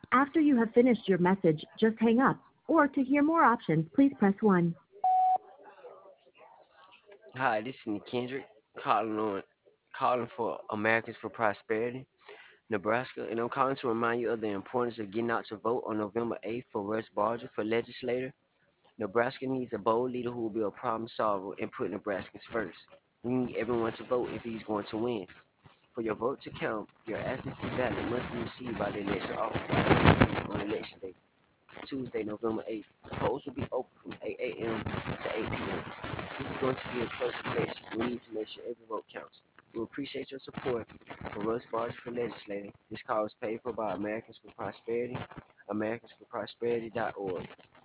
After you have finished your message, just hang up. Or to hear more options, please press 1. Hi, this is Nick Kendrick calling for Americans for Prosperity, Nebraska, and I'm calling to remind you of the importance of getting out to vote on November 8th for Russ Barger for legislator. Nebraska needs a bold leader who will be a problem solver and put Nebraskans first. We need everyone to vote if he's going to win. For your vote to count, your absentee ballot must be received by the election officer on election day. Tuesday, November 8th. The polls will be open from 8 a.m. to 8 p.m. This is going to be a close election. We need to make sure every vote counts. We appreciate your support for Russ Barger for legislating. This call is paid for by Americans for Prosperity, Americans for Prosperity.org.